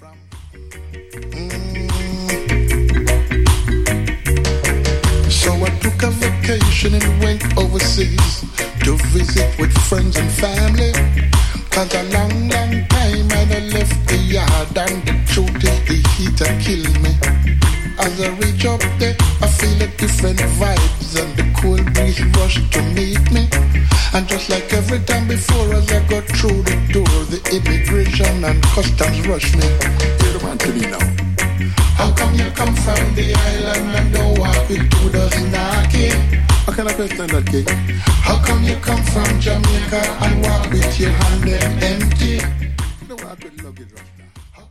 So I took a vacation and went overseas to visit with friends and family. Cause a long, long time I left the yard, and the truth is the heat had killed me. As I reach up there, I feel a different vibes, and the cool breeze rushed to meet me. And just like every time before, as I got through the door, the immigration and customs rush me. You're the man to me now. How come you come from the island and don't walk with 2 dozen knocking? How can I question that, King? How come you come from Jamaica and walk with your hand empty?